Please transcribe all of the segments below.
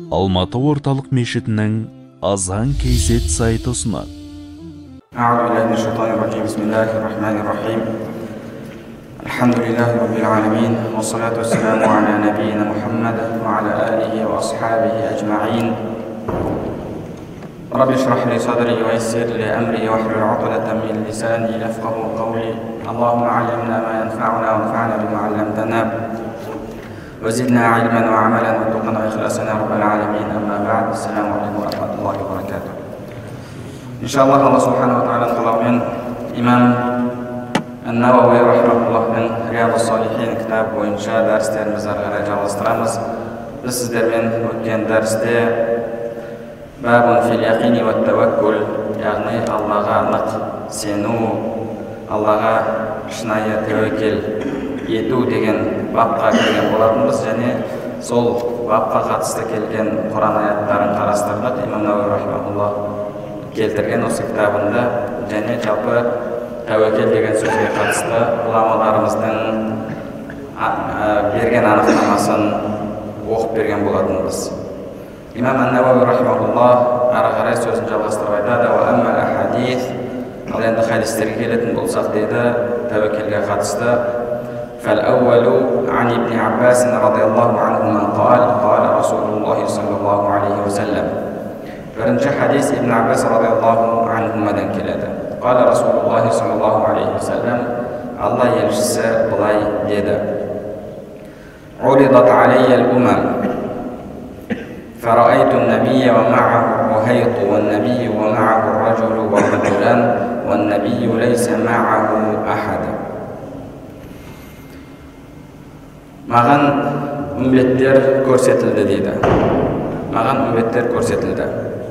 Алматы орталық мешітінің Азан KZ сайты ұсынады. أعوذ بالله من الشيطان الرجيم بسم الله الرحمن الرحيم الحمد لله رب العالمين والصلاة والسلام على نبينا محمد وعلى آله وأصحابه أجمعين رب اشرح لي صدري ويسر لي أمري واحلل عقدة من لساني يفقهوا قولي اللهم علمنا ما ينفعنا وانفعنا بما علمتنا وزدنا علما وعملا وتقنا وإخلاصا يا رب العالمين. أما بعد السلام عليكم ورحمة الله وبركاته. İnşallah Allah subhanahu wa ta'ala qalağымен İmam An-Nawawi rahimahullohning Riyadus-Solihin kitobi bo'yicha darslarimizni qaray жалғастырамыз. Biz sizlarмен o'tgan darsda babun fil yaqini va tawakkul, ya'ni Allohga aniq senu, Allohga shinoyi tavakkul etu degan babga kirgan bo'larmiz. Және сол babga қатысты kelgan Qur'on oyatlарын qarastырдық. Imom Nawawi rahimahulloh келтірген осы кітабында, және жалпы тәуекел деген сөзге қатысты ғұламаларымыздың берген анықтамасын оқып берген болатынбыз. Имам Ан-Навави рахимахуллах ары қарай сөзін жалғастырып айтады: "Ва амма ал-хадис", ал енді хадистерге келетін болсақ дейді, тәуекелге қатысты: "Фал-аувалу ан ибн Аббас радиллаху анхума қал, қала Расулуллахи саллаллаху алейхи ва саллям". Birinci hadis İbn Abbas radıyallahu anhuma'dan keladi. Qala Rasulullah sallallahu aleyhi ve sellem, Allah elçisi bulay dedi: "Uridat alayya al-umam, fara'aytu an-nabiyya wa ma'ahu ar-ruhayt wa an-nabiyyu wa ma'ahu ar-rajulu wa ar-rajulan wa an-nabiyyu laysa ma'ahu ahad." Mağan ümmetler көрсетілді дейді. Mağan ümmetler көрсетілді.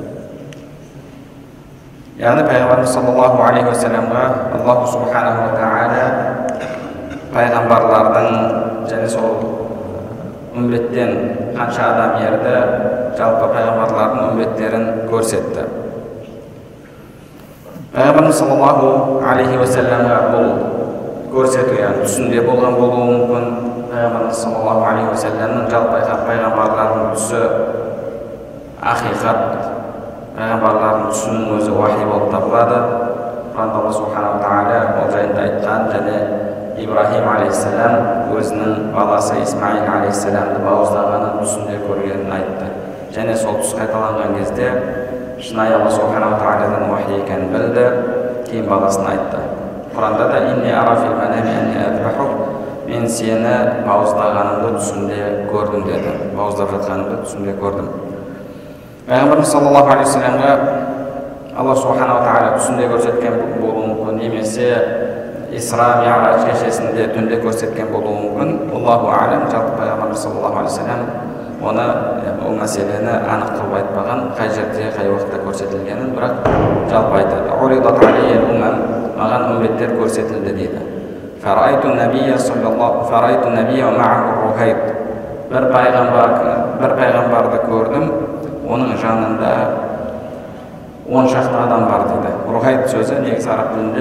Яғни пайғамбарымыз саллаллаху алейхи ва салламға Аллах субханаху ва тағала пайғамбарлардың және сол үмметтен қанша адам ерді, жалпы пайғамбарлардың үмметтерін көрсетті. Пайғамбарымыз саллаллаху алейхи ва салламға бұл көрсету, яғни түсінде болған болуы мүмкін. Пайғамбарымыз саллаллаху алейхи ва салламның жалпы пайғамбарлардың түсі ақиқат, пайғамбарлардың түсінің өзі вахи болып табылады. Құранда Алла субханаху ва тағала ол жайында айтқан, және Ибрахим алейхиссалам өзінің баласы Исмаил алейхиссаламды бауыздағанын түсінде көргенін айтты. Және сол түс қайталанған кезде шынайы Алла субханаху ва тағаладан вахи екенін білді, кейін баласына айтты. Құранда да инни ара фил манами анни азбахук, мен сені бауыздағанымды түсінде көрдім деді. Бауыздап жатқанымды түсінде көрдім. Пайғамбарымыз саллаллаху алейхи ва салламға Алла субханаху ва тағала түсінде көрсеткен болуы мүмкін, немесе Исра Ми'раж кешесінде түнде көрсеткен болуы мүмкін. Аллаху а'лам. Жалпы пайғамбарымыз саллаллаху алейхи ва саллям оны ол мәселені анық қылып айтпаған, қай жерде, қай уақытта көрсетілгенін, бірақ жалпы айтады. Уридат алейя ал-умам, маған үмметтер көрсетілді дейді. Фарайту набия ва ма'аху ар-рухайт, бір пайғамбарды көрдім, оның жанында 10 шақты адам бар дейді. Рухайт сөзі негізі араб тілінде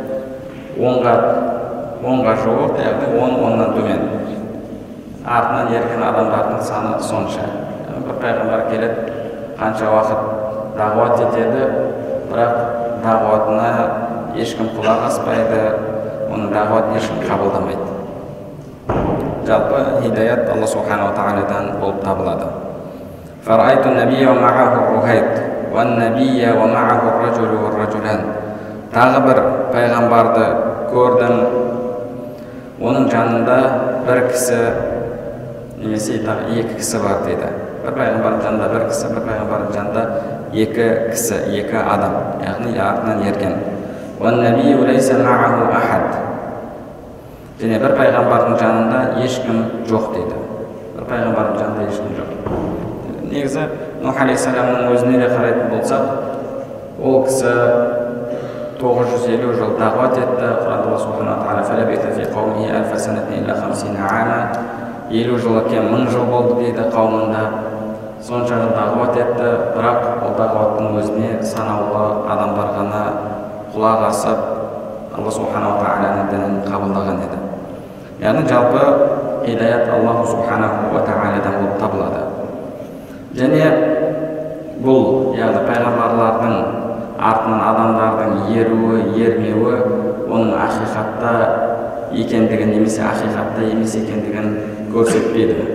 10-ға жуық, яғни 10-10-нан төмен. Артынан ерген адамдардың саны сонша. Бір пайғамбар келеді, қанша уақыт дағуат етеді, бірақ дағуатына ешкім құлақ аспайды, оның дағуатын ешкім қабылдамайды. Жалпы хидаят Алла субханаху ва тағаладан болып табылады. فرأيت النبي ومعه الرهيط والنبي ومعه الرجل والرجلان. Тағы бір пайғамбарды көрдім, оның жанында бір кісі, немесе екі кісі бар дейді. Бір пайғамбардың жанында бір кісі, бір пайғамбардың жанында екі кісі, екі адам, яғни артынан ерген. وَالنَّبِيُّ لَيْسَ مَعَهُ أَحَدٌ. Және бір пайғамбардың жанында ешкім жоқ дейді. Бір пайғамбардың жанында ешкім жоқ. Негізі Нух алейхиссаламның өзіне де қарайтын болсақ, ол кісі 950 жыл дағуат етті. Құранда Алла субханаху ва тағала фалабиса фи қаумихи алфа санатин илля 50 ама, 50 жыл екен 1000 жыл болды дейді қауымында. Сонша жыл дағуат етті, бірақ ол дағуаттың өзіне санаулы адамдар ғана құлақ асып, Алла субханаху ва тағаланың дінін қабылдаған еді. Яғни жалпы хидаят Аллах субханаху ва тағаладан болып табылады. Және бұл яғни пайғамбарлардың артынан адамдардың еруі, ермеуі оның ақиқатта екендігін немесе ақиқатта емес екендігін көрсетпейді.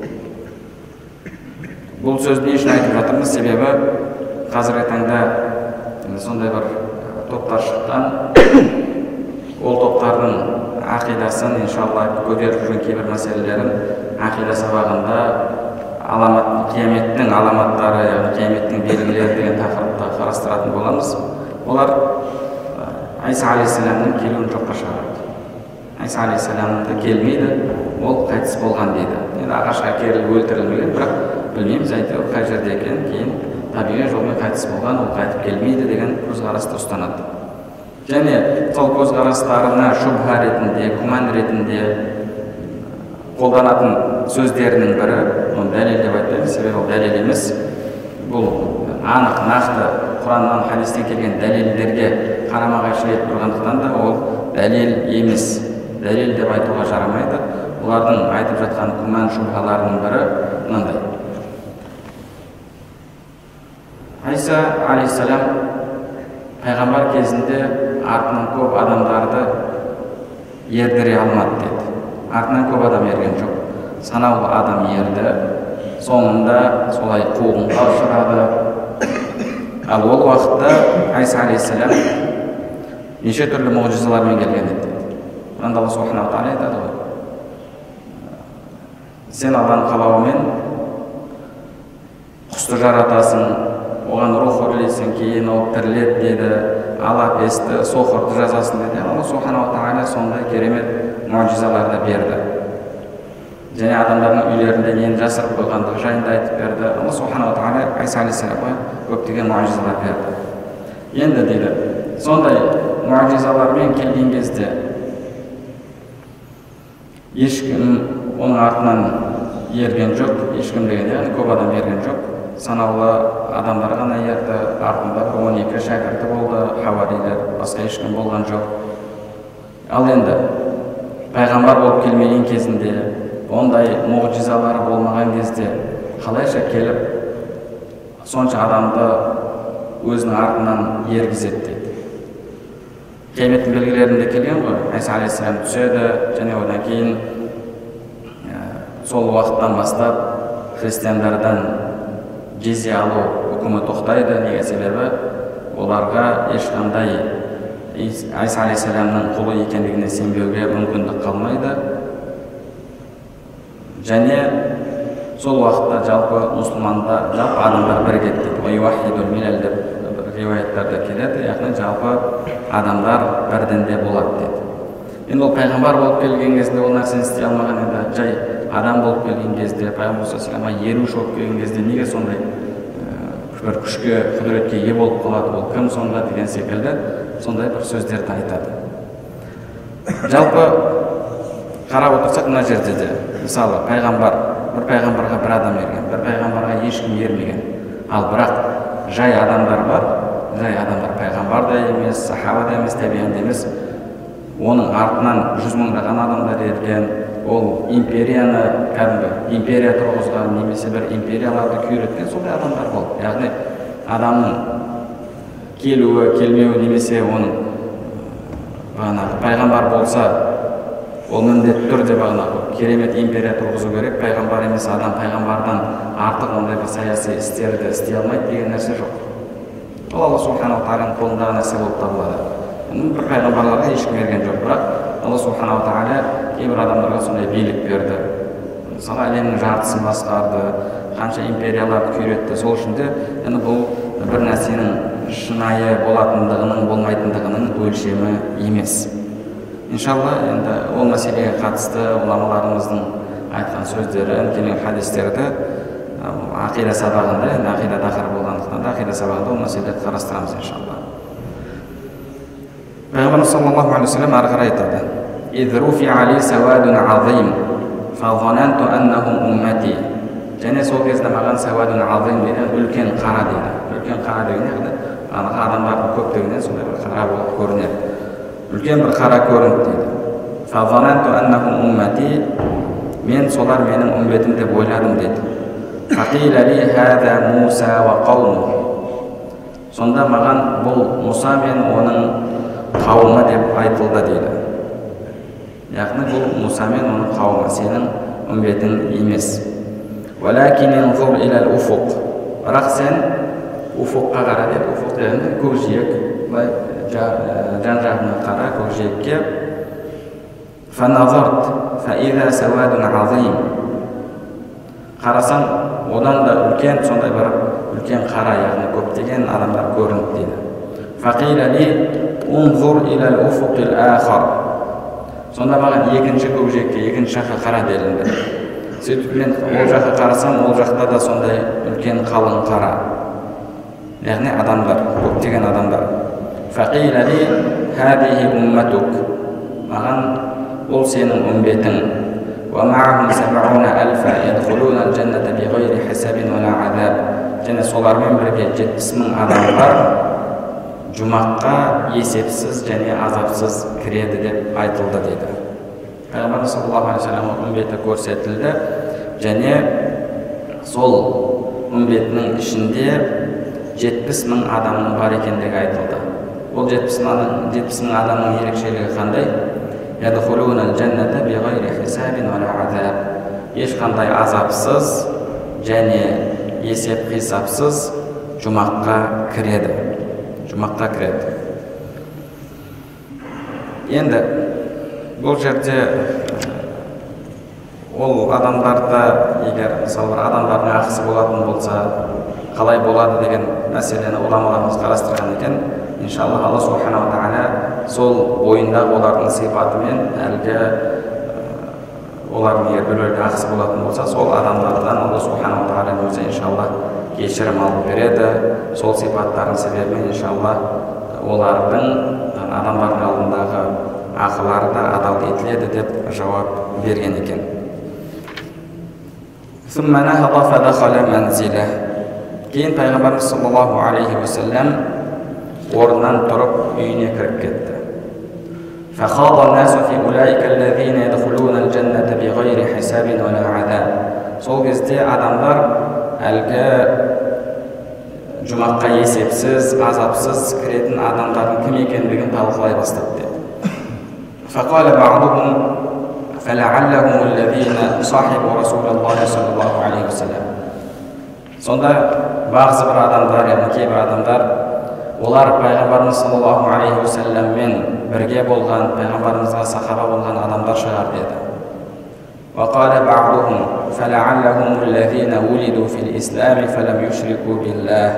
Бұл сөзді не үшін айтып жатырмыз? Себебі қазіргі таңда сондай бір топтар шыққан, ол топтардың ақидасын иншалла көтеріп жүрген кейбір мәселелерін ақида сабағында қияметтің аламаттары, яғни қияметтің белгілері деген тақырыпта қарастыратын боламыз. Олар Айса алейхиссаламның келуін жоққа шығарады. Айса алейхиссаламда келмейді, ол қайтыс болған дейді. Енді ағашқа керіліп өлтірілмеген, бірақ білмейміз әйтеуір қай жерде екен, кейін табиғи жолмен қайтыс болған, ол қайтып келмейді деген көзқарасты ұстанады. Және сол көзқарастарына шубха ретінде, күмән ретінде қолданатын сөздерінің бірі, оны дәлел деп айтпаймыз, себебі ол дәлел емес. Бұл анық, нақты Құраннан, хадистен келген дәлелдерге қарама-қайшы етіп тұрғандықтан да ол дәлел емес. Дәлел деп айтуға жарамайды. Олардың айтып жатқан күмән шубхаларының бірі мынандай. Айса алейхиссалам пайғамбар кезінде артынан көп адамдарды ердіре алмады деді. Артынан көп адам ерген жоқ. Санаулы адам ерді. Соңында солай қуғынға ұшырады. Ал ол уақытта Айса алейхиссалам неше түрлі мұғжизалармен келген еді. Құранда Алла субханаху ва тағала айтады ғой: сен Алланың қалауымен құсты жаратасың, оған рух үрлейсің, кейін ол тіріледі деді, алап есті, соқырды жазасың деді. Алла субханаху ва тағала сондай керемет мұғжизаларды берді. Және адамдардың үйлерінде нені жасырып қойғандығы жайында айтып берді. Алла субханаху ва тағала Айса алейхиссаламға көптеген мұғжизалар берді. Енді дейді, сондай мұғжизалармен келген кезде ешкім оның артынан ерген жоқ. Ешкім деген яғни көп адам ерген жоқ. Санаулы адамдар ғана ерді. Артында 12 шәкірті болды, хаварилер, басқа ешкім болған жоқ. Ал енді пайғамбар болып келмеген кезінде, ондай мұғжизалары болмаған кезде қалайша келіп сонша адамды өзінің артынан ергізеді дейді. Қияметтің белгілерінде келген ғой, Айса алейхиссалам түседі, және одан кейін сол уақыттан бастап христиандардан жизия алу үкімі тоқтайды. Неге? Себебі оларға ешқандай Айса алейхиссаламның құлы екендігіне сенбеуге мүмкіндік қалмайды. Және сол уақытта жалпы мұсылмандар, жалпы адамдар бірігеді дейді. Уайвахидул милал деп риуаяттарда келеді, яғни жалпы адамдар бір дінде болады дейді. Енді ол пайғамбар болып келген кезде ол нәрсені істей алмаған еді. Жай адам болып келген кезде, пайғамбар саллаллаху алейхи еруші болып келген кезде неге сондай бір күшке, құдіретке ие болып қалады, ол кім сонда деген секілді сондай бір сөздерді айтады. Жалпы қарап отырсақ мына жерде де мысалы бір пайғамбарға бір адам ерген, бір пайғамбарға ешкім ермеген. Ал бірақ жай адамдар бар, жай адамдар пайғамбар да емес, сахаба да емес, табиғин да емес. Оның артынан 100 мыңдаған адамдар ерген. Ол империяны, кәдімгі империя тұрғызған, немесе бір империяларды күйреткен сондай адамдар болды. Яғни адамның келуі, келмеуі, немесе оның пайғамбар болса, ол міндетті түрде керемет империя тұрғызу керек. Пайғамбар емес адам пайғамбардан артық ондай бір саяси істерді істей алмайды деген нәрсе жоқ. Ол Алла субханаху тағаланың қолындағы нәрсе болып табылады. Бір пайғамбарларға ешкім ерген жоқ, бірақ Алла субханаху тағала кейбір адамдарға сондай билік берді. Мысалы әлемнің жартысын басқарды, қанша империяларды күйретті. Сол үшін де бұл бір нәрсенің шынайы болатындығының, болмайтындығының өлшемі емес. Иншалла, енді ол мәселеге қатысты ғұламаларымыздың айтқан сөздері, келген хадистерді ақида сабағында, енді ақида тақырыбы болғандықтан да ақида сабағында ол мәселелерді қарастырамыз иншалла. Пайғамбарымыз саллаллаху алейхи ва саллям ары қарай айтады: "Изруфи али савадун азим, фазананту аннахум уммати". Және сол кезде маған савадун азим деген үлкен қара дейді. Үлкен қара деген яғни адамдардың көптігінен сондай бір қара болып көрінеді. Үлкен бір қара көрінді дейді. Фазананту аннахум уммати, мен солар менің үмбетім деп ойладым дейді. Фақила ли хада Муса ва қауму. Сонда маған бұл Муса мен оның қауымы деп айтылды дейді. Яғни бұл Муса мен оның қауымы, сенің үмбетің емес. Валакин инзур илал уфуқ. Бірақ сен уфуққа қара деді. Уфуқ дегенде көкжиек, былай жан-жағына қара көкжиекке. Фаназарт фаиза сауадун азим. Қарасам, одан да үлкен, сондай бір үлкен қара, яғни көптеген адамдар көрінді дейді. Фақила ли унзур илал уфуқил ахар. Сонда маған екінші көкжиекке, екінші жаққа қара делінді. Сөйтіп мен ол жаққа қарасам, ол жақта да сондай үлкен қалың қара, яғни адамдар, көптеген адамдар. Фақила ли хадихи умматук. Маған бұл сенің үмбетің. ومعهم 70,000 يدخلون الجنة بغير حساب ولا عذاب. Және солармен бірге 70,000 адамдар жұмаққа есепсіз және азапсыз кіреді деп айтылды дейді. Пайғамбар саллаллаху алейхи ва саллям үмбеті көрсетілді, және сол үмбетінің ішінде 70,000 адамның бар екендігі айтылды. Ол 70,000 адамның ерекшелігі қандай? يدخلون الجنة بغير حساب ولا عذاب. Ешқандай азапсыз және есеп қисапсыз жұмаққа кіреді. Енді бұл жерде ол адамдарда, егер мысалы бір адамдардың ақысы болатын болса, қалай болады деген мәселені ғұламаларымыз қарастырған екен. Иншаллах, Алла субханала тағала сол бойындағы олардың сипатымен әлгі олардың егер біреулерде ақысы болатын болса, сол адамдардан Алла субханала тағала өзі иншаллах кешірім алып береді. Сол сипаттардың себебімен иншаллах олардың адамдардың алдындағы ақылары да адал етіледі деп жауап берген екен. Кейін пайғамбарымыз саллаллаху алейхи ва саллям орнынан тұрып үйіне кіріп кетті. Сол кезде адамдар әлгі жұмаққа есепсіз, азапсыз кіретін адамдардың кім екендігін талқылай бастады. Сонда бағзы бір адамдар, яғни кейбір адамдар, олар пайғамбарымыз саллаллаху алейхи ва салламмен бірге болған, пайғамбарымызға сахаба болған адамдар шығар деді. وقال بعضهم فلعلهم الذين ولدوا في الإسلام فلم يشركوا بالله.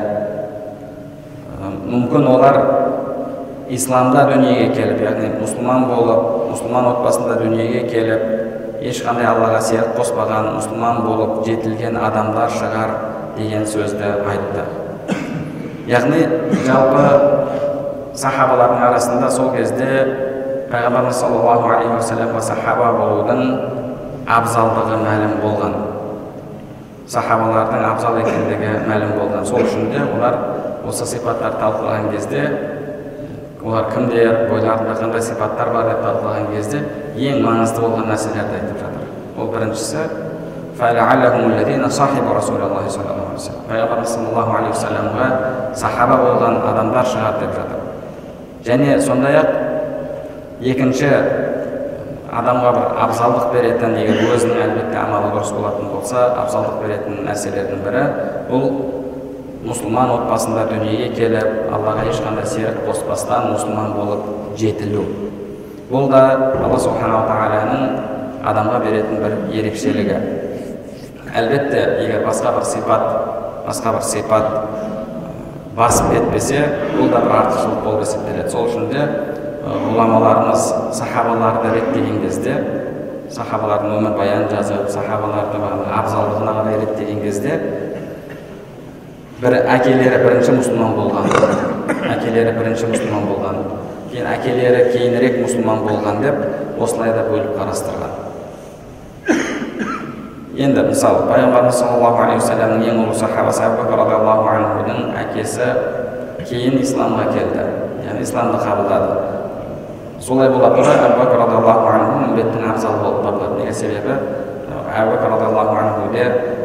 Мүмкін олар исламда дүниеге келіп, яғни мұсылман болып, мұсылман отбасында дүниеге келіп, ешқандай Аллаға серік қоспаған, мұсылман болып жетілген адамдар шығар деген сөзді айтты. Яғни жалпы сахабалардың арасында сол кезде пайғамбарымыз саллаллаху алейхи ва саллямға сахаба болудың абзалдығы мәлім болған, сахабалардың абзал екендігі мәлім болған. Сол үшін де олар осы сипаттар талқылаған кезде, олар кімдер, бойларында қандай сипаттар бар деп талқылаған кезде ең маңызды болған нәрселерді айтып жатыр. Ол біріншісі пайғамбарымыз саллаллаху алейхи ва саллямға сахаба болған адамдар шығар деп жатыр. Және сондай-ақ екінші адамға бір абзалдық беретін, егер өзінің әлбетте амалы дұрыс болатын болса, абзалдық беретін нәрселердің бірі бұл мұсылман отбасында дүниеге келіп, Аллаға ешқандай серік қоспастан мұсылман болып жетілу. Бұл да Алла субханала тағаланың адамға беретін бір ерекшелігі. Әлбетте, егер басқа бір сипат басып кетпесе, бұл да бір артықшылық болып есептеледі. Сол үшін де ғұламаларымыз сахабаларды реттеген кезде, сахабалардың өмір баянын жазып, сахабаларды абзалдығына қарай реттеген кезде, бір әкелері бірінші мұсылман болған, кейін әкелері кейінірек мұсылман болған деп осылай да бөліп қарастырған. Енді мысалы, пайғамбарымыз саллаллаху алейхи ва саллямның ең ұлы сахабасы Абу Бакр радиаллаху анхудың әкесі кейін исламға келді, яғни исламды қабылдады. Солай болатында Абу Бакр радиаллаху анху үмбеттің абзалы болып табылады. Неге себебі Абу Бакр радиаллаху анхуде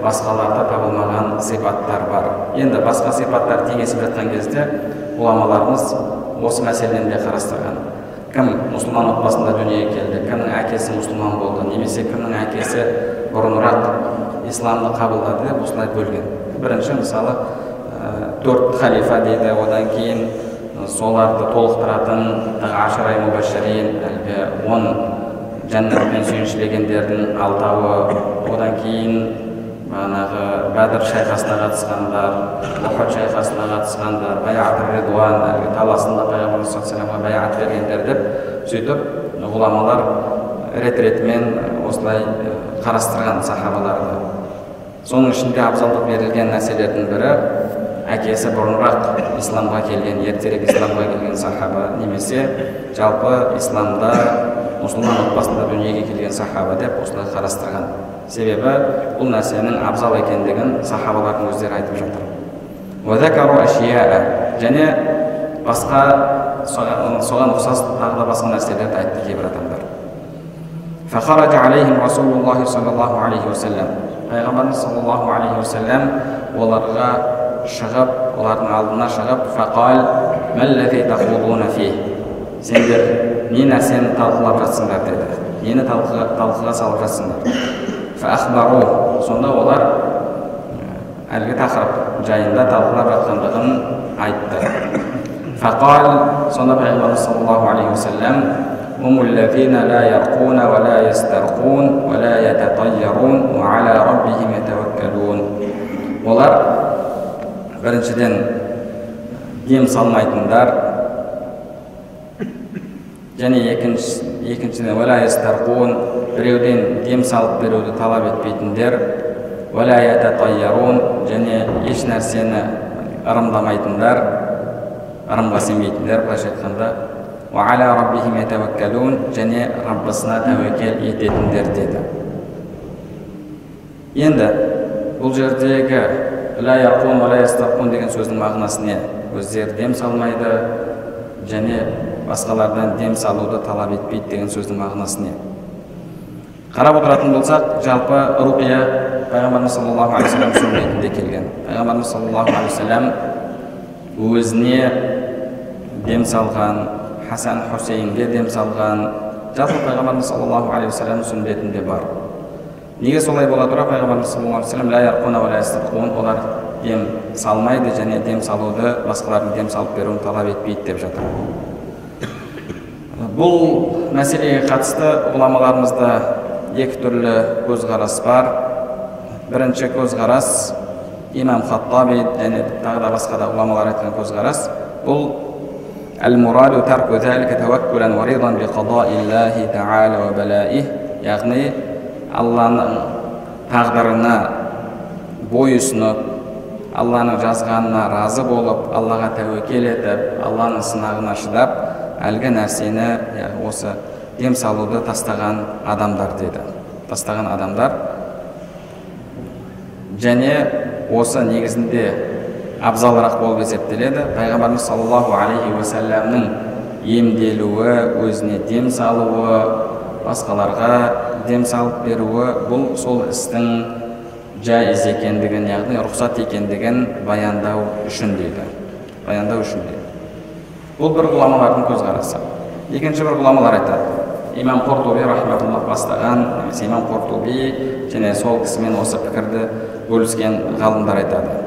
басқаларда табылмаған сипаттар бар. Енді басқа сипаттар теңесіп жатқан кезде ғұламаларымыз осы мәселені де қарастырған. Кім мұсылман отбасында дүниеге келді, кімнің әкесі мұсылман болды, немесе кімнің әкесі бұрынырақ исламды қабылдады деп осылай бөлген. Бірінші мысалы 4 халифа дейді, одан кейін соларды толықтыратын ашарай мубашшарин, әлгі 10 жәннатпен сүйіншілегендердің 6-ы, одан кейін Бәдір шайқасына қатысқандар, Ухуд шайқасына қатысқандар, Байат Ридуан, әлгі таласында Пайғамбар саллаллаху алейхи ва салламға байат бергендер деп, сөйтіп ғұламалар рет-ретімен осылай қарастырған сахабаларды. Соның ішінде абзалдық берілген нәрселердің бірі әкесі бұрынырақ исламға келген, ертерек исламға келген сахаба, немесе жалпы исламда мұсылман отбасында дүниеге келген сахаба деп осылай қарастырған. Себебі бұл нәрсенің абзал екендігін сахабалардың өздері айтып жатыр. Уәзәкару әшияә, және басқа соған ұқсас тағы да басқа нәрселерді айтты кейбір адамдар. Фахараджа алейхим Расулуллахи саллаллаху алейхи ва саллям, Пайғамбарымыз саллаллаху алейхи ва саллям оларға шығып, олардың алдына шығып, фақал мәлләзи тахудуна фи, сендер не нәрсені талқылап жатсыңдар деді, нені талқыға салып жатсыңдар. Фахбару, сонда олар әлгі тақырып жайында талқылап жатқандығын айтты. Фақал, сонда Пайғамбарымыз саллаллаху алейхи ва саллям, хумуллазина ла ярқуна ва ла ястарқун ва ла ятатайярун ва аля раббихим ятаваккалун. Олар біріншіден дем салмайтындар, және екіншіден ва ла ястарқун, біреуден дем салып беруді талап етпейтіндер, ва ла ятатайярун, және еш нәрсені ырымдамайтындар, ырымға сенбейтіндер, былайша айтқанда, ва аля раббихим ятаваккалун, және Раббысына тәуекел ететіндер деді. Енді бұл жердегі ла ярқун ва ла ястарқун деген сөздің мағынасы не? Өздері дем салмайды және басқалардан дем салуды талап етпейді деген сөздің мағынасы не? Қарап отыратын болсақ, жалпы руқия Пайғамбарымыз саллаллаху алейхи ва саллям сүннетінде келген. Пайғамбарымыз саллаллаху алейхи ва саллям өзіне дем салған, Хасан Хусейнге дем салған, жалпы Пайғамбарымыз саллаллаху алейхи ва саллям сүннетінде бар. Неге солай бола тұра Пайғамбарымыз саллаллаху алейхи ва саллям ла ярқуна ва ла ястарқун, олар дем салмайды және дем салуды басқалардың дем салып беруін талап етпейді деп жатыр. Бұл мәселеге қатысты ғұламаларымызда екі түрлі көзқарас бар. Бірінші көзқарас имам Хаттаби және тағы да басқа да ғұламалар айтқан көзқарас, бұл әл-мураду тарку залика таваккулан ва ридан би қадаиллахи та'ала ва балаих, яғни Алланың тағдырына бойұсынып, Алланың жазғанына разы болып, Аллаға тәуекел етіп, Алланың сынағына шыдап, әлгі нәрсені, осы дем салуды тастаған адамдар деді. Тастаған адамдар. Және осы негізінде абзалырақ болып есептеледі. Пайғамбарымыз саллаллаху алейхи ва саллямның емделуі, өзіне дем салуы, басқаларға дем салып беруі, бұл сол істің жайыз екендігін, яғни рұқсат екендігін баяндау үшін дейді. Баяндау үшін дейді. Бұл бір ғұламалардың көзқарасы. Екінші бір ғұламалар айтады. Имам Қуртуби рахматуллах бастаған, немесе имам Қуртуби және сол кісімен осы пікірді бөліскен ғалымдар айтады.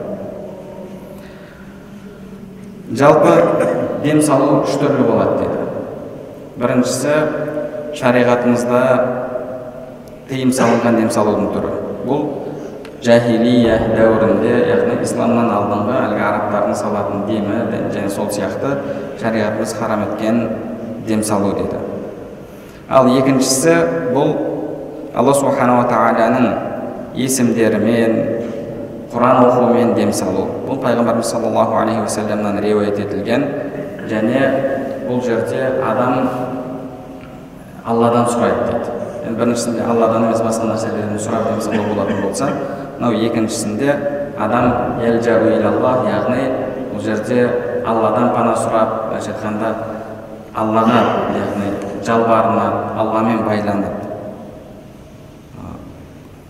Жалпы дем салу үш түрлі болады дейді. Біріншісі, шариғатымызда тыйым салынған дем салудың түрі. Бұл жахилия дәуірінде, яғни исламнан алдыңғы әлгі арабтардың салатын демі және сол сияқты шариғатымыз харам еткен дем салу дейді. Ал екіншісі, бұл Алла субханала тағаланың есімдерімен, Құран оқумен дем салу. Бұл Пайғамбарымыз саллаллаху алейхи ва саллямнан риуаят етілген, және бұл жерде адам Алладан сұрайды дейді. Біріншісінде Алладан емес басқа нәрселерден сұрап дем салу болатын болса, мынау екіншісінде адам елжау илаллах, яғни бұл жерде Алладан пана сұрап, былайша айтқанда Аллаға, яғни жалбарынады, Алламен байланады.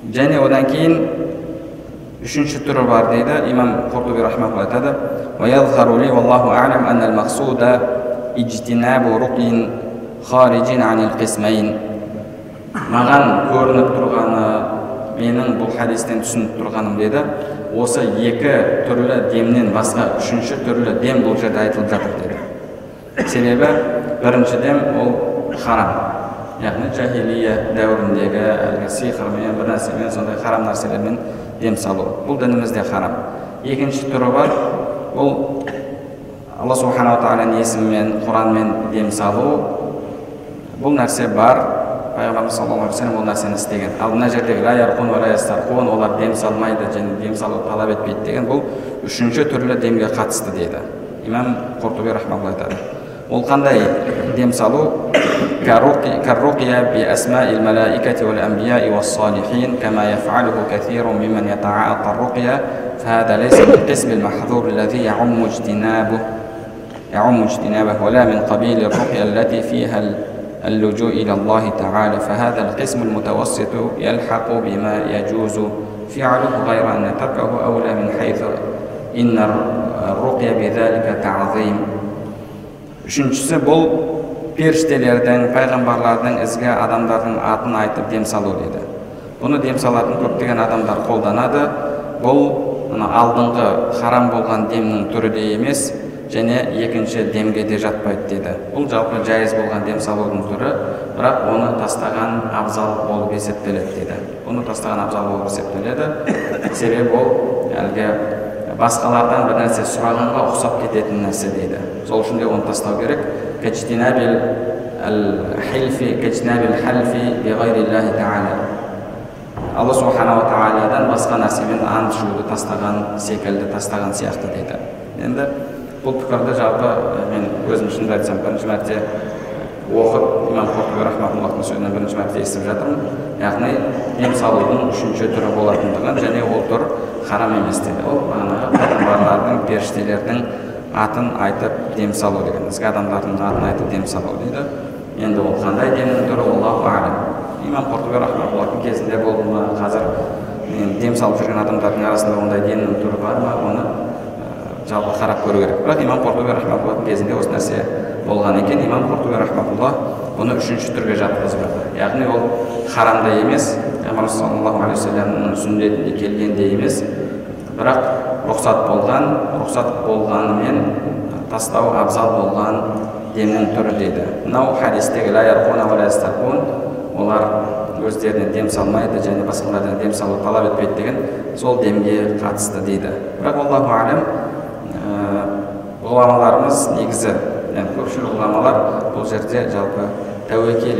Және одан кейін үшінші түрі бар дейді имам Қуртуби рахматуллах айтады: وَيَظْهَرُ لِي وَاللَّهُ أَعْلَمُ أَنَّ الْمَقْصُودَ اجتناب رقي خارج عن القسمين. Маған көрініп тұрғаны, менің бұл хадистен түсініп тұрғаным дейді, осы екі түрлі демнен басқа үшінші түрлі дем бұл жерде айтылып жатыр дейді. Себебі бірінші дем ол харам, яғни жахилия дәуіріндегі әлгі сиқырмен, бір нәрсемен, сондай харам нәрселермен дем салу. Бұл дінімізде харам. Екінші түрі бар, ол Алла субханала тағаланың есімімен, Құранмен дем салу. Бұл нәрсе бар, пайғамбарымыз саллаллаху алейхи ва саллям ол нәрсені істеген. Ал мына жердегі ла ярқун ва ла ястарқун, олар дем салмайды және дем салу талап етпейді деген, бұл үшінші түрлі демге қатысты дейді имам Қуртуби рахматуллах айтады. Ол қандай дем салу? كالرقية بأسماء الملائكة والأنبياء والصالحين كما يفعله كثير ممن يتعاطى الرقية، فهذا ليس من قسم المحظور الذي يعم اجتنابه ولا من قبيل الرقية التي فيها اللجوء إلى الله تعالى، فهذا القسم المتوسط يلحق بما يجوز فعله غير أن تركه أولى من حيث إن الرقية بذلك تعظيم. Үшіншісі бұл періштелердің, пайғамбарлардың, ізгі адамдардың атын айтып дем салу дейді. Бұны дем салатын көптеген адамдар қолданады. Бұл алдыңғы харам болған демнің түрі де емес, және екінші демге де жатпайды дейді. Бұл жалпы жайыз болған дем салудың түрі, бірақ оны тастаған абзал болып есептеледі дейді. Оны тастаған абзал болып есептеледі. Себебі ол әлгі басқалардан бір нәрсе сұрағанға ұқсап кететін нәрсе дейді. Сол үшін де оны тастау керек. Кәжтинабил халфи биғайриллахи та'ала. Алла субханала тағаладан басқа нәрсемен ант ішуді тастаған секілді, тастаған сияқты дейді. Енді бұл пікірді жалпы мен өзім шынымды айтсам бірінші мәрте оқып, имам Қуртуби рахматуллахтың сөзінен бірінші мәрте естіп жатырмын. Яғни дем салудың үшінші түрі болатындығын және ол түр харам емес дейді. Ол бағанағы пайғамбарлардың, періштелердің атын айтып дем салу деген, ізгі адамдардың атын айтып дем салу дейді. Енді ол қандай демнің түрі, Аллаху а'лам. Имам Қуртуби рахматуллахтың кезінде болды ма, қазір дем салып жүрген адамдардың арасында ондай демнің түрі бар ма, оны жалпы қарап көру керек. Бірақ имам Қуртуби рахматуллахтың кезінде осы нәрсе болған екен. Имам Қуртуби рахматуллах бұны үшінші түрге жатқызып жатыр. Яғни ол харам да емес, Пайғамбар саллаллаху алейхи ва саллямның сүннетінде келген де емес, бірақ рұқсат болғанымен тастау абзал болған демнің түрі дейді. Мынау хадистегі ла ярқуна ва ла ястарқун, олар өздеріне дем салмайды және басқалардан дем салу талап етпейді деген сол демге қатысты дейді. Бірақ Аллаху а'лам, ғұламаларымыз негізі, көпшілік ғұламалар бұл жерде жалпы тәуекел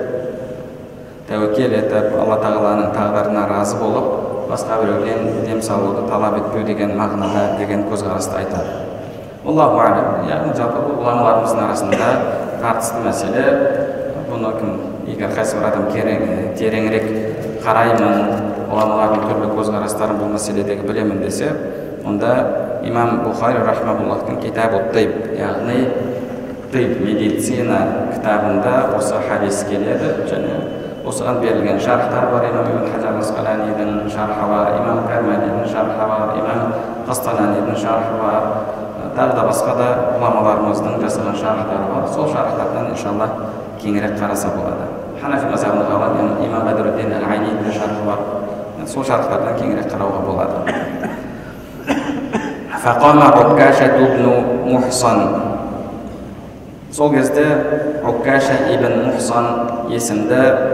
етіп, Алла тағаланың тағдырына разы болып, басқа біреуден дем салуды талап етпеу деген мағынада деген көзқарасты айтады. Аллаху а'лам, яғни жалпы бұл ғұламаларымыздың арасында тартысты мәселе. Бұны егер қайсы бір адам тереңірек қараймын, ғұламалардың түрлі көзқарастарын бұл мәселедегі білемін десе, онда имам Бухари рахматуллахтың китабу тиб, яғни тиб, медицина кітабында осы хадис келеді және осыған берілген шархтар бар. Имам Ибн Хаджар ал-Асқаланидің шархы бар, имам Карманидың шархы бар, имам Қасталанидың шархы бар, тағы да басқа да ғұламаларымыздың жасаған шархтары бар. Сол шархтардан иншалла кеңірек қараса болады. Ханафи мазхабының ғалымы имам Бадруддин ал-Айнидің шархы бар. Сол шархтардан кеңірек қарауға болады. Фақама Укаша ибн Мухсан. Сол кезде Укаша ибн Мухсан есімді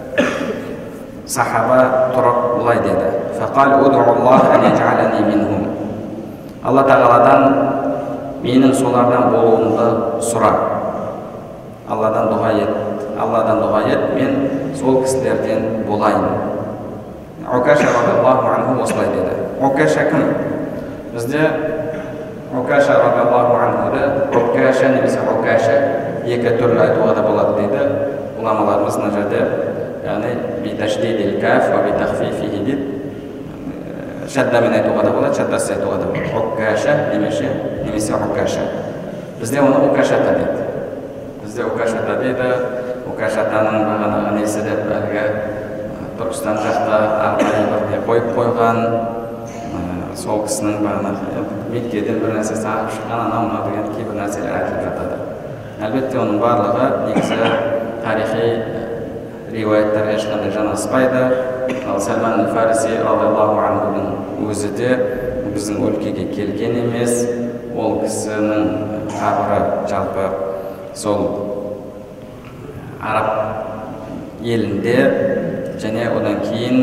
сахаба тұрып бұлай деді: Фақал уду'уллах ан ядж'алани минхум. Алла тағаладан менің солардан болуымды сұра. Алладан дұға ет, мен сол кісілерден болайын. Укаша радиаллаху анху осылай деді. Укаша кім? Бізде Укаша радиаллаху анхуды Укаша немесе Укаша екі түрлі айтуға да болады дейді ғұламаларымыз мына жерде. Яғни биташдидил каф ва битахфифихи дейді. Шаддамен айтуға да болады, шаддасыз айтуға да болады. Укаша немесе Укаша. Бізде оны Укашата дейді. Укашатаның бағанағы несі деп әлгі Түркістан жақта арнайы бір қойып қойған, сол кісінің бағанағы Меккеден бір нәрсе сағып шыққан анау деген кейбір нәрселер айтылып жатады. Әлбетте оның барлығы негізі тарихи риуаяттарға ешқандай жанаспайды. Ал Сальман Фариси радиаллаху анхудың өзі де біздің өлкеге келген емес. Ол кісінің қабірі жалпы сол араб елінде, және одан кейін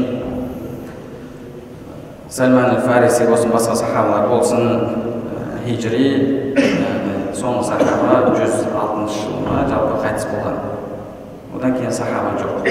Сальман Фариси болсын, басқа сахабалар болсын, хижри соңғы сахаба 106 жылы жалпы қайтыс болған. Одан кейін сахаба жоқ.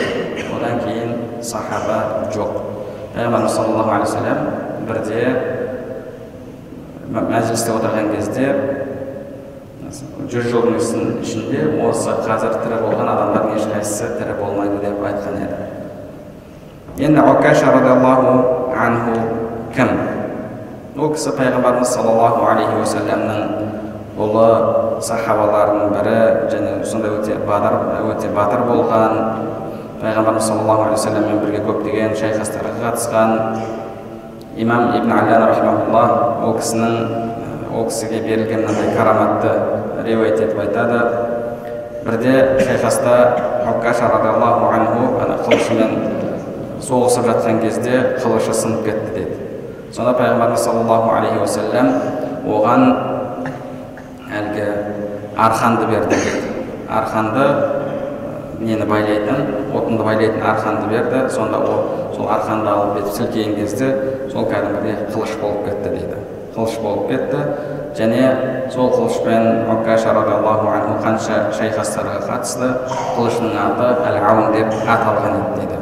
Пайғамбарымыз саллаллаху алейхи вассалам бірде мәжілісте отырған кезде 100 жылдың ішінде осы қазір тірі болған адамдардың ешқайсысы тірі болмайды деп айтқан еді. Енді Укаша радиаллаху анху кім? Ол кісі пайғамбарымыз саллаллаху алейхи вассаламның ұлы сахабаларының бірі, және сондай өте батыр болған, пайғамбарымыз саллаллаху алейхи вассаламмен бірге көптеген шайқастарға қатысқан. Имам Ибн Аллан рахмауллах ол кісіге берілген мынандай караматты риуаят етіп айтады. Бірде шайқаста Укаша радиаллаху анху қылышымен соғысып жатқан кезде қылышы сынып кетті деді. Сонда пайғамбарымыз саллаллаху алейхи вассалам оған әлгі арқанды берді. Арқанды нені байлайтын, отынды байлайтын арқанды берді. Сонда сол арқанды алып кетіп сілкеген кезде сол кәдімгідей қылыш болып кетті дейді. Қылыш болып кетті, және сол қылышпен Укаша радиаллаху анху қанша шайқастарға қатысты. Қылышының аты Әл-Аун деп аталған еді дейді.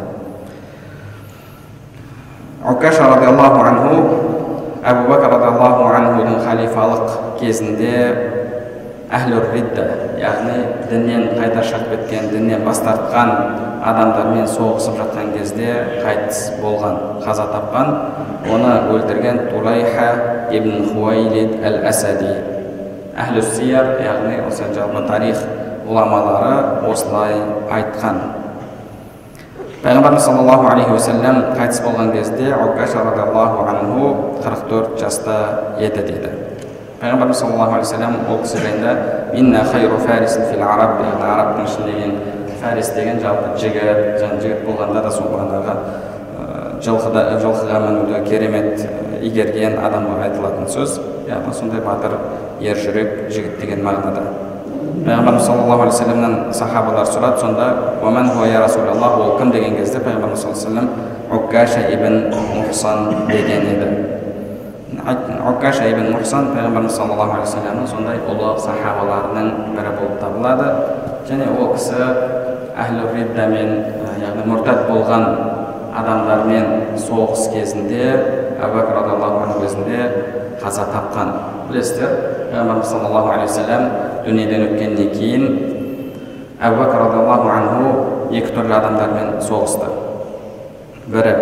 Укаша радиаллаху анху Әбу Бәкір радиаллаху анхудың халифалық кезінде Әхлур Ридда, яғни діннен қайта шығып кеткен, діннен бас тартқан адамдармен соғысып жатқан кезде қайтыс болған, қаза тапқан. Оны өлтірген Турайха ибн Хуайлид әл-Асади. Әхлус Сияр, яғни осы жалпы тарих ғұламалары осылай айтқан. Пайғамбарымыз саллаллаху алейхи вассалам қайтыс болған кезде Укаша радиаллаху анху 44 жаста еді дейді. Пайғамбарымыз саллаллаху алейхи вассалам ол кісі жайында «Минна хайру фарисин фил араб», яғни арабтың ішіндегі фарис деген жалпы жігіт болғанда да сол бағанағы жылқыға мінуді керемет игерген адамға айтылатын сөз, яғни сондай батыр ер жүрек жігіт деген мағынада. Пайғамбарымыз саллаллаху алейхи вассаламнан сахабалар сұрады, сонда «Уаман хуа я Расулаллах», ол кім деген кезде пайғамбарымыз саллаллаху алейхи вассалам Укаша ибн Мухсан деген еді. Укаша ибн Мухсан пайғамбарымыз саллаллаху алейхи вассаламның сондай ұлы сахабаларының бірі болып табылады, және ол кісі Әхлур Риддамен, яғни мұртат болған адамдармен соғыс кезінде, Әбу Бәкір радиаллаху анху кезінде қаза тапқан. Білесіздер, пайғамбарымыз саллаллаху алейхи вассалам дүниеден өткеннен кейін Әбу Бәкір радиаллаху анху екі түрлі адамдармен соғысты. Бірі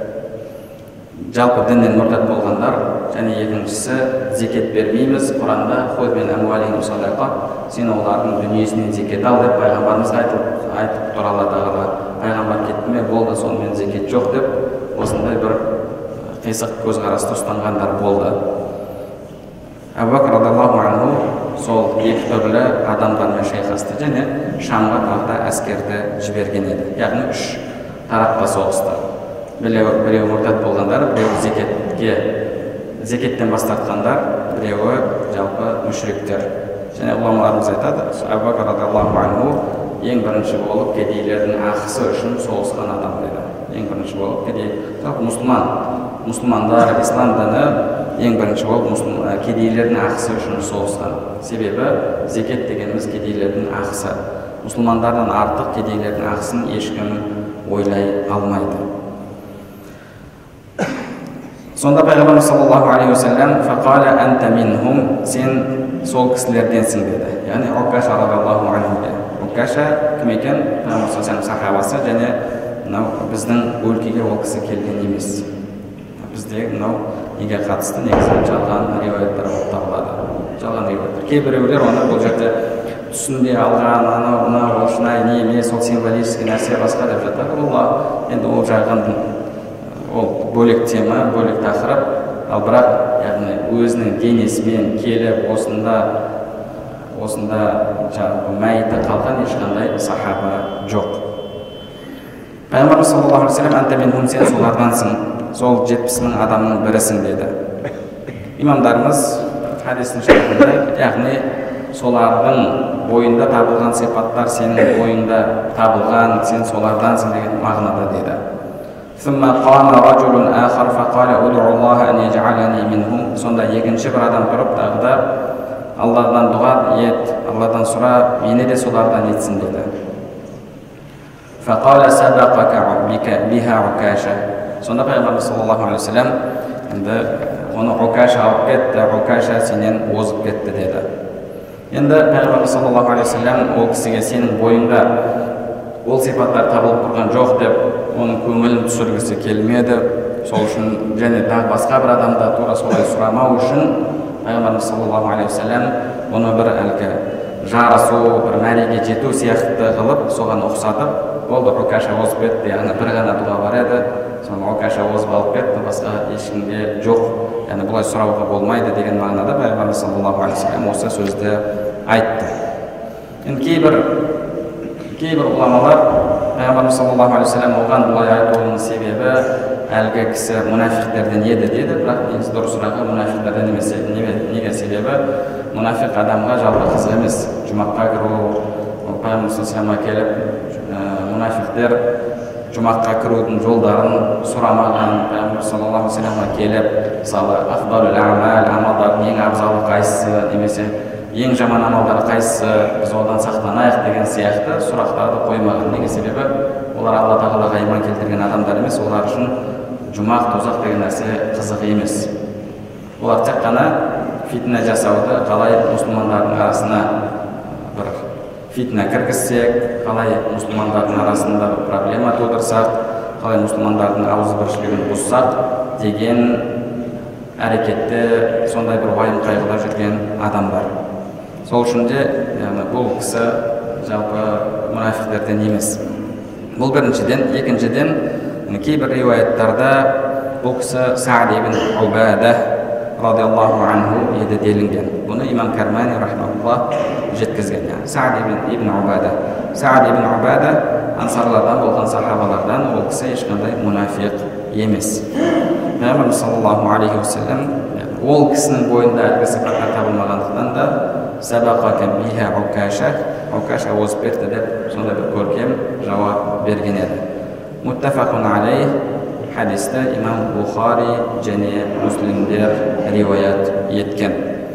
жалпы діннен мұртат болғандар, және екіншісі зекет бермейміз. Құранда «Хуз мин амуалихим садақа», сен олардың дүниесінен зекет ал деп пайғамбарымыз айтып тұр Алла тағала. Пайғамбар кетті ме, болды, сонымен зекет жоқ деп, осындай бір қисық көзқарасты ұстанғандар болды. Әбу Бәкір радиаллаху анху сол екі түрлі адамдармен шайқасты, және Шамға тағы да әскерді жіберген еді. Яғни 3 тарапқа соғысты. Біреуі мұртат болғандар, біреуі зекеттен бас тартқандар, біреуі жалпы мүшриктер. Және ғұламаларымыз айтады, Әбу Бәкір радиаллаху анху ең бірінші болып кедейлердің ақысы үшін соғысқан адам дейді. Ең бірінші болып жалпы мұсылмандар, ислам діні ең бірінші болып кедейлердің ақысы үшін соғысқан. Себебі зекет дегеніміз кедейлердің ақысы. Мұсылмандардан артық кедейлердің ақысын ешкім ойлай алмайды. Сонда пайғамбарымыз саллаллаху алейхи вассалам «Фақала анта минхум», сен сол кісілерденсің деді. Яғни Укаша радиаллаху анхуге. Укаша кім екен? Пайғамбар саллаллаху алейхи сахабасы, және біздің өлкеге ол кісі келген емес. Бізде неге қатысты негізі жалған риуаяттар болып табылады. Жалған риуаяттар. Кейбіреулер оны бұл жерде түсінде алған анау мынау шынайы не емес, ол символический нәрсе басқа деп жатады. Енді ол жағын ол бөлек тема, бөлек тақырып. Ал бірақ яғни өзінің денесімен келіп осында жаңағы мәйіті қалған ешқандай сахаба жоқ. Пайғамбарымыз саллаллаху алейхи вассалам анта минхум, сен солардансың, сол 70.000 адамның бірісің деді. Имамдарымыз хадистің шартында, яғни солардың бойында табылған сипаттар сенің бойында табылған, сен солардансың деген мағынада деді. Сонда екінші бір адам тұрып тағы да Алладан дұға ет, Алладан сұра, мені де солардан етсін деді. Сонда пайғамбарымыз саллаллаху алейхи вассалам енді оны Укаша алып кетті, Укаша сенен озып кетті деді. Енді пайғамбарымыз саллаллаху алейхи вассалам ол кісіге сенің бойыңда ол сипаттар табылып тұрған жоқ деп оның көңілін түсіргісі келмеді. Сол үшін және тағы басқа бір адамда тура солай сұрамау үшін пайғамбарымыз саллаллаху алейхи вассалам оны бір әлгі жарысу, бір мәреге жету сияқты қылып соған ұқсатып, болды Укаша озып кетті, яғни бір ғана дұға бар еді, соны Укаша озып алып кетті, басқа ешкімге жоқ, яғни бұлай сұрауға болмайды деген мағынада пайғамбарымыз саллаллаху алейхи вассалам осы сөзді айтты. Енді кейбір ғұламалар пайғамбарымыз саллаллаху алейхи вассалам оған бұлай айтуының себебі әлгі кісі мұнафиқтерден еді деді, бірақ енді дұрысырағы мұнафиқтерден емес. Неге себебі мұнафиқ адамға жалпы қызық емес. Жұмаққа кіру, пайғамбар саллаллаху алейхи келіп мұнафиқтер жұмаққа кірудің жолдарын сұрамаған, пайғамбар саллаллаху алейхи вассаламға келіп, мысалы афдалул амал, амалдардың ең абзалы қайсысы, немесе ең жаман амалдар қайсысы, біз одан сақтанайық деген сияқты сұрақтарды қоймаған. Неге себебі олар Алла тағалаға иман келтірген адамдар емес, олар үшін жұмақ, тозақ деген нәрсе қызық емес. Олар тек қана фитна жасауды, қалай мұсылмандардың арасына бір фитна кіргізсек, қалай мұсылмандардың арасында бір проблема тудырсақ, қалай мұсылмандардың ауызбіршілігін бұзсақ деген әрекетте сондай бір уайым қайғыда жүрген адамдар. Сол үшін де бұл кісі жалпы мұнафиқтерден емес. Бұл біріншіден. Екіншіден, кейбір риуаяттарда бұл кісі Саад ибн Убада радиаллаху анху еді делінген. Бұны имам Кармани рахматуллах жеткізген. Саад ибн Убада. Саад ибн Убада ансарлардан болған сахабалардан, ол кісі ешқандай мұнафиқ емес. Пайғамбарымыз саллаллаху алейхи вассалам ол кісінің бойында әлгі сипаттар табылмағандықтан да сабақака биха Укаша, Укаша озып кетті деп сондай бір көркем жауап берген еді. Муттафақун алейх хадисті имам Бухари және Муслимдер риуаят еткен.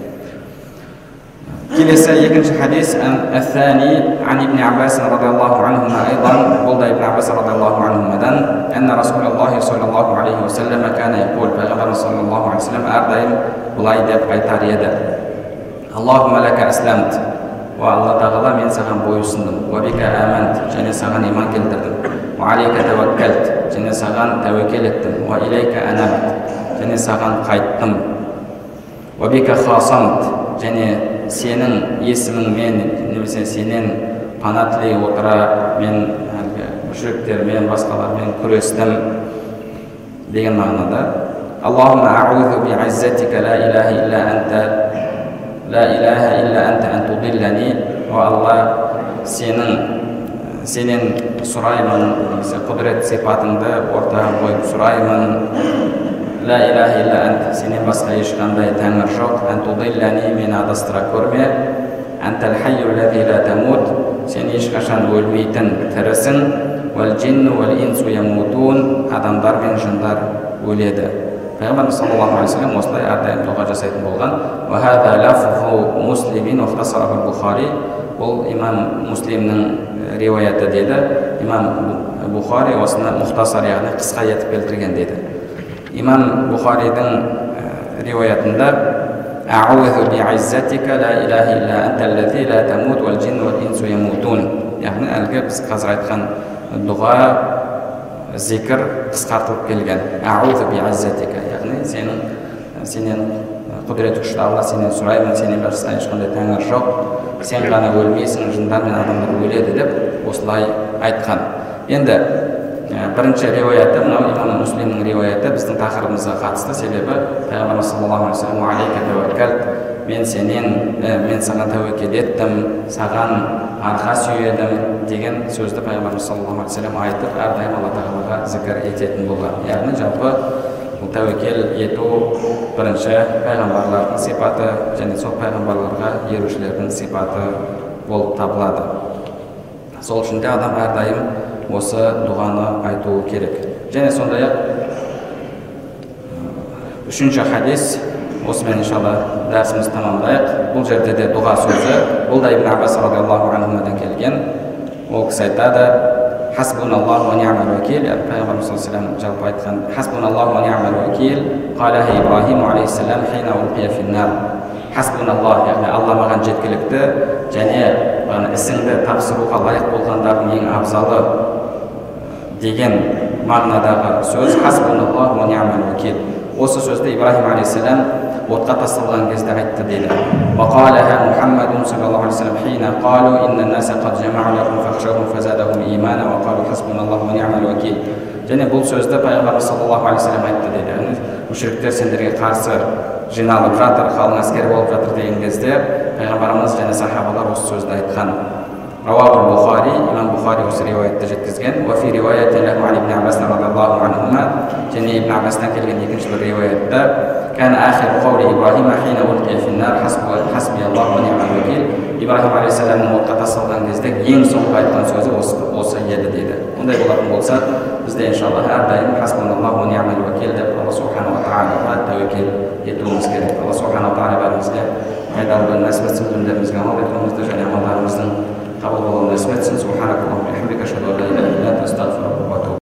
Келесі екінші хадис ан-Аthani ан Ибн Аббас радиаллаху анхума айдан, бұл да Ибн Аббас радиаллаху анхумадан, анна Расулаллахи саллаллаху алейхи вассалам кана яқул, пайғамбарымыз саллаллаху алейхи вассалам әрдайым бұлай деп айтар еді: Аллахумма лака асламт, ва Алла тағала мен саған бойұсындым, ва бика амант, және саған иман келтірдім, ва алейка таваккалт, және саған тәуекел еттім, ва илейка анабт, және саған қайттым, ва бика хасамт, және сенің есіміңмен, немесе сенен пана тілей отыра мен мүшриктермен, басқалармен күрестім деген мағынада. Аллахумма а'удhu би'иззатика ла илаха илля анта ан tudillani, ва Алла сенен сұраймын, немесе құдірет сипатыңды ортаға қойып сұраймын. Ла илаха илля ант, сенен басқа ешқандай тәңір жоқ. Ан tudillani, мені адастыра көрме. Антал хайю лази ла тамут, сен ешқашан өлмейтін тірісің. Вал джинну вал инсу ямутун, адамдар мен жындар өледі. Пайғамбарымыз саллаллаху алейхи вассалам осылай әрдайым дұға жасайтын болған. Ва хаза лафзу Муслимин ва ихтасараху Бухари, бұл имам Муслимнің риуаяты деді. Имам Бухари осыны мұхтасар, яғни қысқа етіп келтірген деді. Имам Бухаридің риуаятында а'удhu би'иззатика ла илаха илля анта аллази ла тамут вал джинну вал инсу ямутун, яғни әлгі біз қазір айтқан дұға, зикр қысқартылып келген. А'удhu би'иззатика, яғни сенің сенен құдіреті күшті Алла, сенен сұраймын, сенен басқа ешқандай тәңір жоқ, сен ғана өлмейсің, жындар мен адамдар өледі деп осылай айтқан. Енді бірінші риуаяты, мынау имам Муслимнің риуаяты біздің тақырыбымызға қатысты, себебі пайғамбарымыз саллаллаху алейхи вассалам алейка тәуәккәлт, мен саған тәуекел еттім, саған арқа сүйедім деген сөзді пайғамбарымыз саллаллаху алейхи вассалам айтып, әрдайым Алла тағалаға зікір ететін болған. Яғни жалпы бұл тәуекел ету бірінші пайғамбарлардың сипаты және сол пайғамбарларға ерушілердің сипаты болып табылады. Сол үшін де адам әрдайым осы дұғаны айтуы керек. Және сондай-ақ үшінші хадис, осымен иншалла дәрісімізді тамамдайық. Бұл жерде де дұға сөзі, бұл да Ибн Аббас радиаллаху анхумадан келген. Ол кісі айтады: Хасбуналлаху ва ни'мал вакил. Пайғамбарымыз саллаллаху алейхи ва саллям жалпы айтқан: Хасбуналлаху ва ни'мал вакил. Қалаха Ибрахим алейхиссалам хина улқия финнар. Хасбуналлах, яғни Алла маған жеткілікті, және ісіңді тапсыруға лайық болғандардың ең абзалы деген мағынадағы сөз хасбуналлаху ва ни'мал вакил. Осы сөзді Ибрахим алейхиссалам отқа тасталған кезде айтты дейді. وقالها محمد صلى الله عليه وسلم حين قالوا إن الناس قد جمعوا لكم فاخشوهم فزادهم إيمانا وقالوا حسبنا الله ونعم الوكيل. Және бұл сөзді пайғамбарымыз саллаллаху алейхи вассалам айтты дейді. Мүшриктер сендерге қарсы жиналып жатыр, қалың әскер болып жатыр деген кезде пайғамбарымыз және сахабалар осы сөзді айтқан. Рауахул Бухари, имам Бухари осы риуаятты жеткізген. Ва фи риуаяти лаху ан ибн Аббас радиаллаху анхума, және ибн Аббастан келген екінші бір риуаятта: كان آخر قول إبراهيم حين ألقي في النار حسبي الله ونعم الوكيل. Ибрахим алейхиссаламның отқа тасталған кезде ең соңғы айтқан сөзі осы еді дейді. Ондай болатын болса, бізде иншалла әрдайым хасбуналлаху ва ни'мал вакил деп Алла субханаху ва тағалаға тәуекел етуіміз керек. Алла субханаху ва тағала бәрімізге пайдалы нәсіп етсін, білімдерімізге амал етуімізді және амалдарымыздың қабыл болуын нәсіп етсін. Субханакаллахумма ва бихамдика, ашһаду ан ла илаха илля анта, астағфирука.